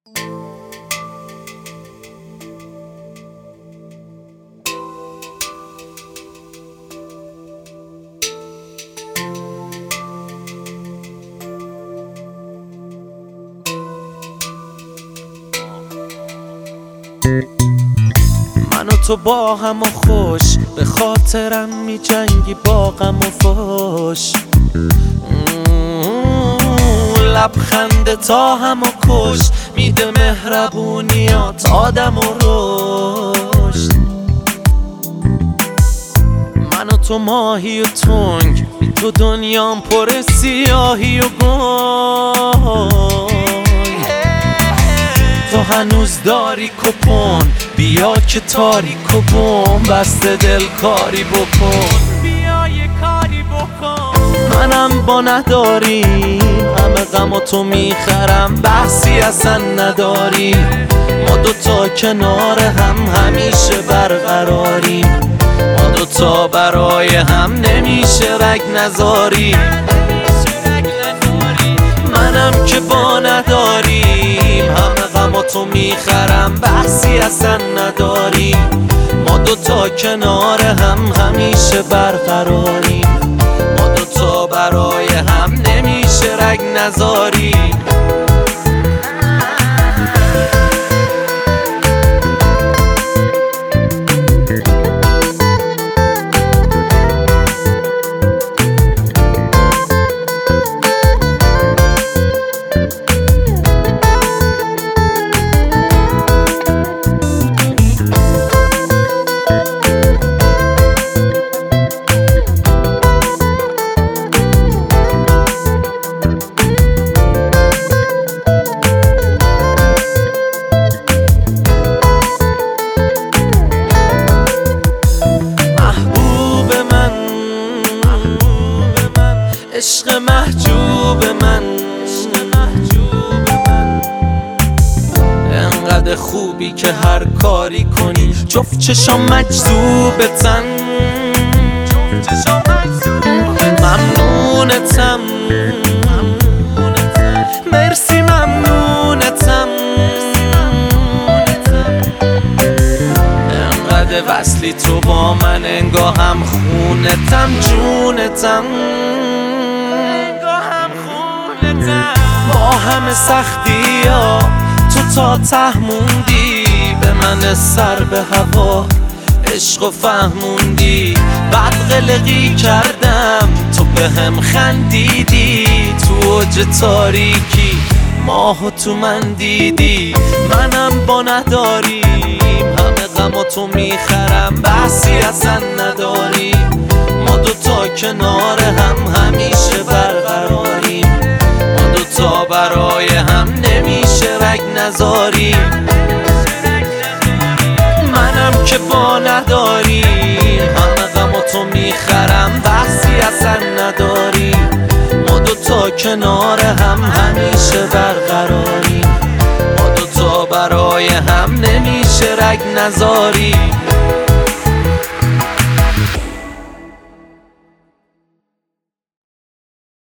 من و تو با هم و خوش به خاطرم می جنگی با غم و فوش. لبخند تا هم و کش میده مهربونیات آدم و رشد. من و تو ماهی و تنگ بی تو دنیام پر سیاهی و گنگ. تو هنوز داری کپون بیا که تاریک و بوم بسته دل کاری بکن. بیا یه کاری بکن. منم با نداریم همه غم و تو میخرم بحثی اصلا نداریم. ما دوتا کنار هم همیشه برقراریم. ما دوتا برای هم نمیشه رگ نذاریم. منم که با نداریم همه غم و تو میخرم بحثی اصلا نداریم. ما دوتا کنار هم همیشه برقراریم. ما دوتا برای هم نمیشه رگ نذاریم. عشق محجوب من انقدر خوبی که هر کاری کنی جفت چشام مجذوبتن. ممنونتم مرسی ممنونتم. انقدر وصلی تو با من انگاهم خونتم جونتم. با همه سختی ها تو تا ته موندی به من سر به هوا عشق و فهموندی. بعد قلقی کردم تو به هم خندیدی. تو اوج تاریکی ماهو تو من دیدی. منم با نداریم همه غم و تو میخرم بحثی اصلا نداریم. ما دوتا کنار هم همیشه برقراریم. ما دوتا برای هم نمیشه رگ نذاریم. منم که با نداریم همه غم و تو میخرم بحثی اصلا نداریم. ما دوتا کنار هم همیشه برقراریم. ما دوتا برای هم نمیشه رگ نذاریم.